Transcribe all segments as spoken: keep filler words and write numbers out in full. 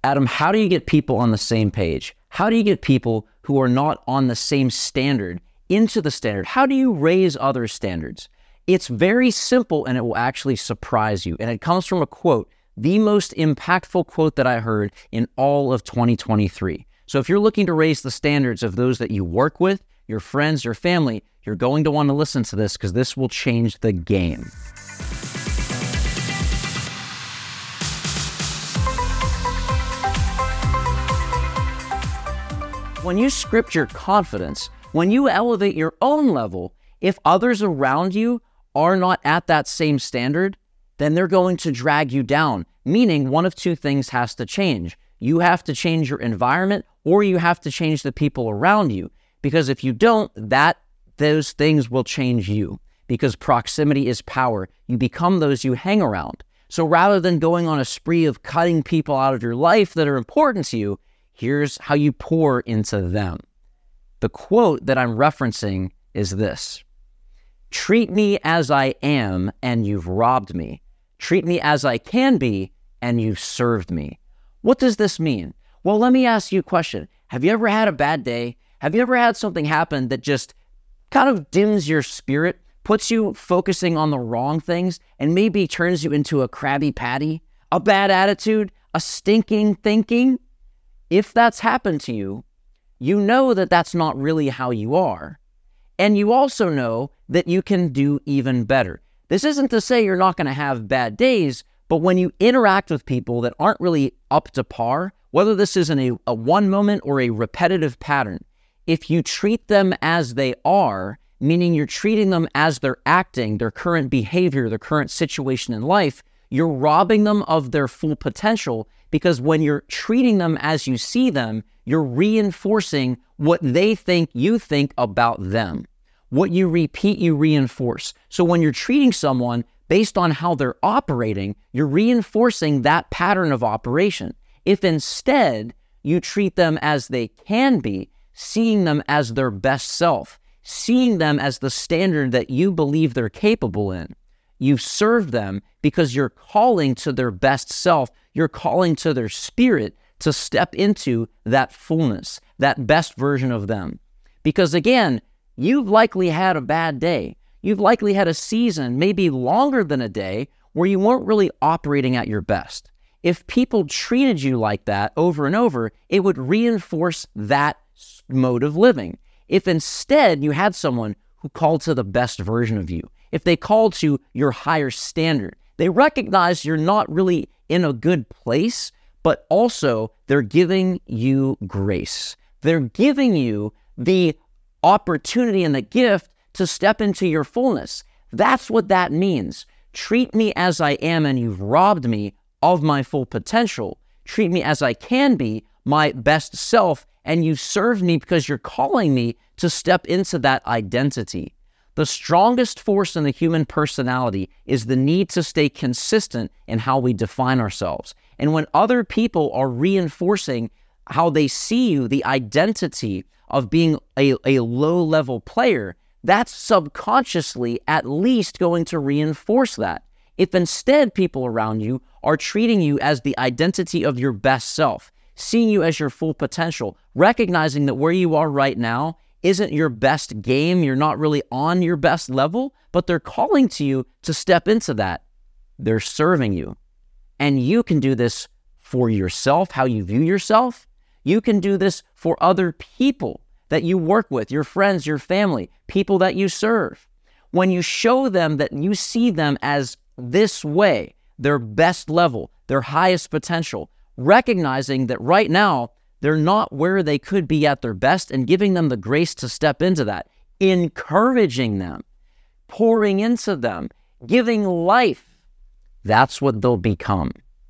Adam, how do you get people on the same page? How do you get people who are not on the same standard into the standard? How do you raise other standards? It's very simple, and it will actually surprise you. And it comes from a quote, the most impactful quote that I heard in all of twenty twenty-three. So if you're looking to raise the standards of those that you work with, your friends, your family, you're going to want to listen to this because this will change the game. When you script your confidence, when you elevate your own level, if others around you are not at that same standard, then they're going to drag you down, meaning one of two things has to change. You have to change your environment, or you have to change the people around you. Because if you don't, that those things will change you. Because proximity is power. You become those you hang around. So rather than going on a spree of cutting people out of your life that are important to you, here's how you pour into them. The quote that I'm referencing is this: treat me as I am, and you've robbed me. Treat me as I can be, and you've served me. What does this mean? Well, let me ask you a question. Have you ever had a bad day? Have you ever had something happen that just kind of dims your spirit, puts you focusing on the wrong things, and maybe turns you into a Krabby Patty, a bad attitude, a stinking thinking? If that's happened to you, you know that that's not really how you are. And you also know that you can do even better. This isn't to say you're not going to have bad days, but when you interact with people that aren't really up to par, whether this is in a, a one moment or a repetitive pattern, if you treat them as they are, meaning you're treating them as they're acting, their current behavior, their current situation in life, you're robbing them of their full potential, because when you're treating them as you see them, you're reinforcing what they think you think about them. What you repeat, you reinforce. So when you're treating someone based on how they're operating, you're reinforcing that pattern of operation. If instead you treat them as they can be, seeing them as their best self, seeing them as the standard that you believe they're capable in, you serve them because you're calling to their best self. You're calling to their spirit to step into that fullness, that best version of them. Because again, you've likely had a bad day. You've likely had a season, maybe longer than a day, where you weren't really operating at your best. If people treated you like that over and over, it would reinforce that mode of living. If instead you had someone who called to the best version of you, if they called to your higher standard, they recognize you're not really in a good place, but also they're giving you grace. They're giving you the opportunity and the gift to step into your fullness. That's what that means. Treat me as I am, and you've robbed me of my full potential. Treat me as I can be, my best self, and you serve me because you're calling me to step into that identity. The strongest force in the human personality is the need to stay consistent in how we define ourselves. And when other people are reinforcing how they see you, the identity of being a, a low-level player, that's subconsciously at least going to reinforce that. If instead people around you are treating you as the identity of your best self, seeing you as your full potential, recognizing that where you are right now isn't your best game, you're not really on your best level, but they're calling to you to step into that. They're serving you. And you can do this for yourself, how you view yourself. You can do this for other people that you work with, your friends, your family, people that you serve. When you show them that you see them as this way, their best level, their highest potential, recognizing that right now, they're not where they could be at their best, and giving them the grace to step into that, encouraging them, pouring into them, giving life. That's what they'll become.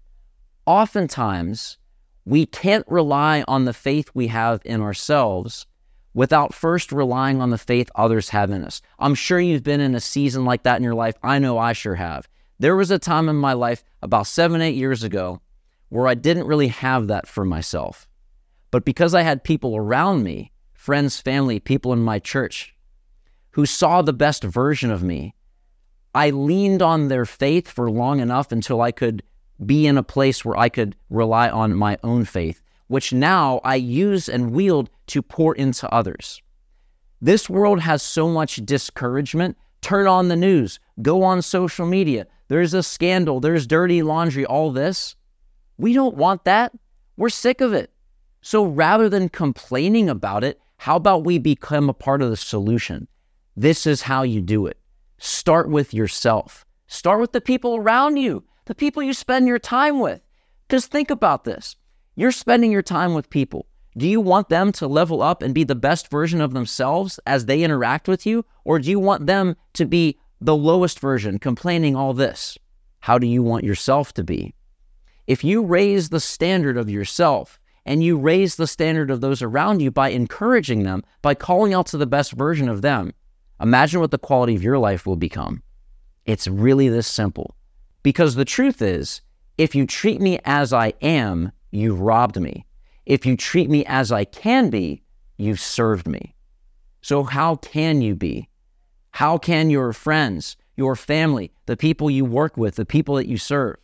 Oftentimes, we can't rely on the faith we have in ourselves without first relying on the faith others have in us. I'm sure you've been in a season like that in your life. I know I sure have. There was a time in my life about seven, eight years ago where I didn't really have that for myself. But because I had people around me, friends, family, people in my church, who saw the best version of me, I leaned on their faith for long enough until I could be in a place where I could rely on my own faith, which now I use and wield to pour into others. This world has so much discouragement. Turn on the news, go on social media. There's a scandal, there's dirty laundry, all this. We don't want that. We're sick of it. So rather than complaining about it, how about we become a part of the solution? This is how you do it. Start with yourself. Start with the people around you, the people you spend your time with. Because think about this. You're spending your time with people. Do you want them to level up and be the best version of themselves as they interact with you? Or do you want them to be the lowest version, complaining all this? How do you want yourself to be? If you raise the standard of yourself and you raise the standard of those around you by encouraging them, by calling out to the best version of them, imagine what the quality of your life will become. It's really this simple. Because the truth is, if you treat me as I am, you've robbed me. If you treat me as I can be, you've served me. So how can you be? How can your friends, your family, the people you work with, the people that you serve,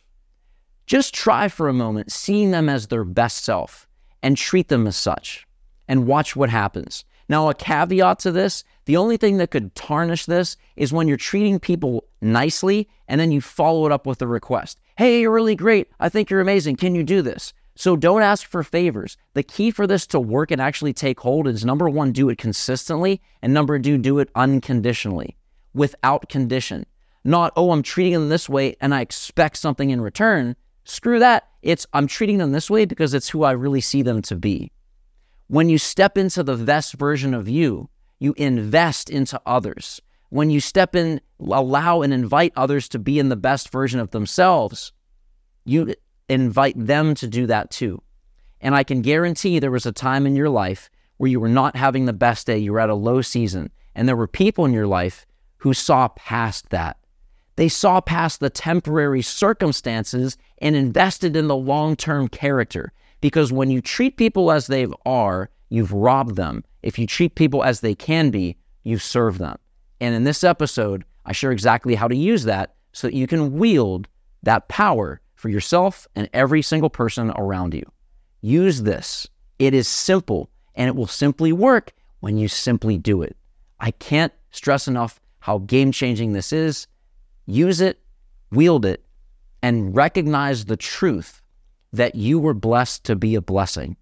just try for a moment seeing them as their best self and treat them as such and watch what happens. Now, a caveat to this, the only thing that could tarnish this is when you're treating people nicely and then you follow it up with a request. Hey, you're really great. I think you're amazing. Can you do this? So don't ask for favors. The key for this to work and actually take hold is, number one, do it consistently, and number two, do it unconditionally, without condition. Not, oh, I'm treating them this way and I expect something in return. Screw that. It's, I'm treating them this way because it's who I really see them to be. When you step into the best version of you, you invest into others. When you step in, allow and invite others to be in the best version of themselves, you invite them to do that too. And I can guarantee there was a time in your life where you were not having the best day, you were at a low season, and there were people in your life who saw past that. They saw past the temporary circumstances and invested in the long-term character. Because when you treat people as they are, you've robbed them. If you treat people as they can be, you've served them. And in this episode, I share exactly how to use that so that you can wield that power for yourself and every single person around you. Use this. It is simple, and it will simply work when you simply do it. I can't stress enough how game-changing this is. Use it, wield it, and recognize the truth that you were blessed to be a blessing.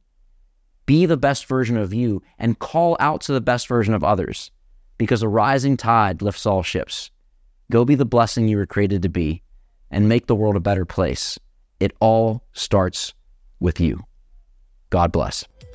Be the best version of you and call out to the best version of others, because a rising tide lifts all ships. Go be the blessing you were created to be and make the world a better place. It all starts with you. God bless.